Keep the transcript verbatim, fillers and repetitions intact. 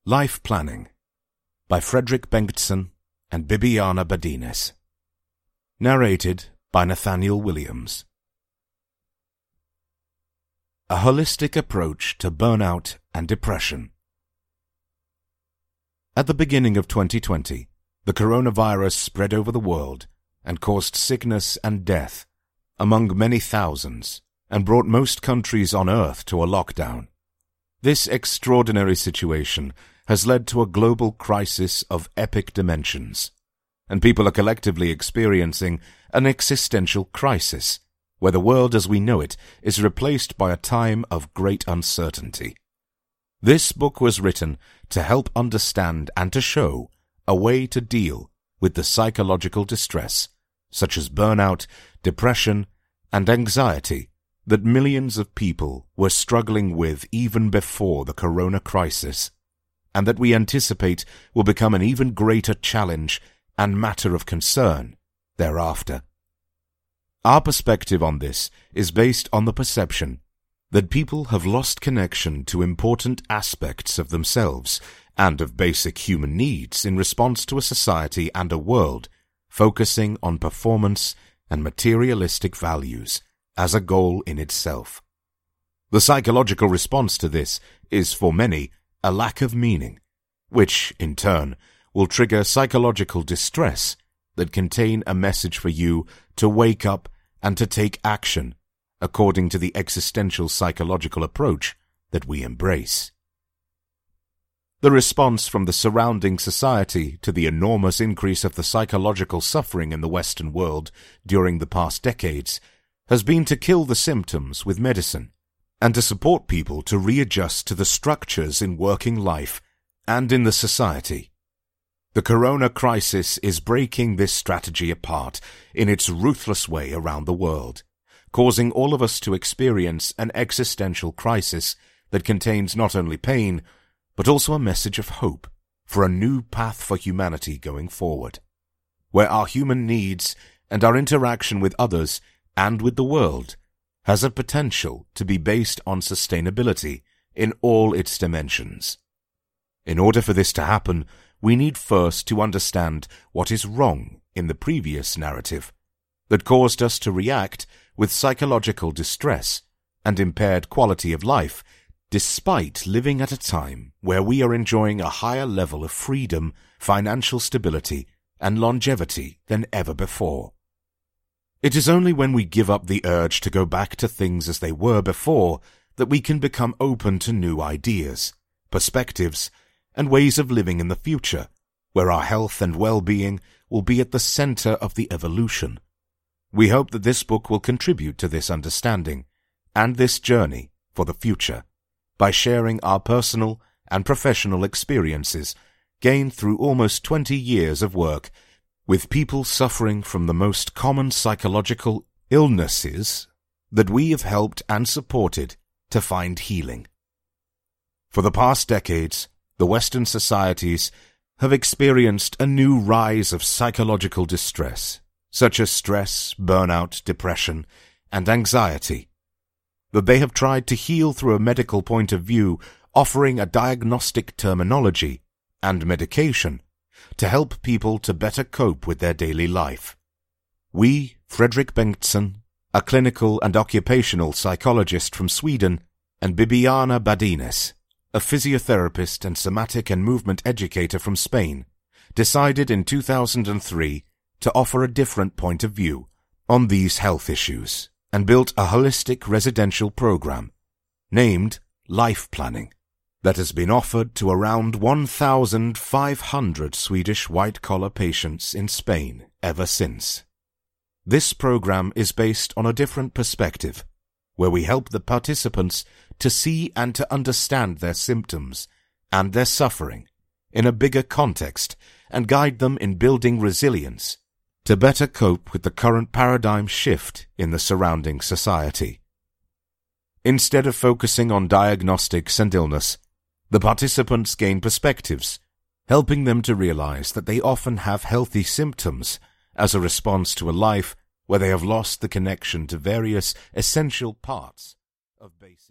Life Planning by Fredrik Bengtsson and Bibiana Badines. Narrated by Nathaniel Williams. A holistic approach to burnout and depression. At the beginning of twenty twenty, the coronavirus spread over the world and caused sickness and death among many thousands and brought most countries on Earth to a lockdown. This extraordinary situation has led to a global crisis of epic dimensions, and people are collectively experiencing an existential crisis, where the world as we know it is replaced by a time of great uncertainty. This book was written to help understand and to show a way to deal with the psychological distress, such as burnout, depression, and anxiety, that millions of people were struggling with even before the corona crisis, and that we anticipate will become an even greater challenge and matter of concern thereafter. Our perspective on this is based on the perception that people have lost connection to important aspects of themselves and of basic human needs in response to a society and a world focusing on performance and materialistic values as a goal in itself. The psychological response to this is, for many, a lack of meaning, which, in turn, will trigger psychological distress that contain a message for you to wake up and to take action, according to the existential psychological approach that we embrace. The response from the surrounding society to the enormous increase of the psychological suffering in the Western world during the past decades has been to kill the symptoms with medicine, and to support people to readjust to the structures in working life and in the society. The corona crisis is breaking this strategy apart in its ruthless way around the world, causing all of us to experience an existential crisis that contains not only pain, but also a message of hope for a new path for humanity going forward, where our human needs and our interaction with others and with the world has a potential to be based on sustainability in all its dimensions. In order for this to happen, we need first to understand what is wrong in the previous narrative that caused us to react with psychological distress and impaired quality of life, despite living at a time where we are enjoying a higher level of freedom, financial stability, and longevity than ever before. It is only when we give up the urge to go back to things as they were before that we can become open to new ideas, perspectives, and ways of living in the future, where our health and well-being will be at the center of the evolution. We hope that this book will contribute to this understanding and this journey for the future by sharing our personal and professional experiences gained through almost twenty years of work with people suffering from the most common psychological illnesses that we have helped and supported to find healing. For the past decades, the Western societies have experienced a new rise of psychological distress, such as stress, burnout, depression, and anxiety, that they have tried to heal through a medical point of view, offering a diagnostic terminology and medication to help people to better cope with their daily life. We, Fredrik Bengtsson, a clinical and occupational psychologist from Sweden, and Bibiana Badines, a physiotherapist and somatic and movement educator from Spain, decided in two thousand three to offer a different point of view on these health issues and built a holistic residential program named Life Planning that has been offered to around one thousand five hundred Swedish white-collar patients in Spain ever since. This program is based on a different perspective, where we help the participants to see and to understand their symptoms and their suffering in a bigger context and guide them in building resilience to better cope with the current paradigm shift in the surrounding society. Instead of focusing on diagnostics and illness, the participants gain perspectives, helping them to realize that they often have healthy symptoms as a response to a life where they have lost the connection to various essential parts of basic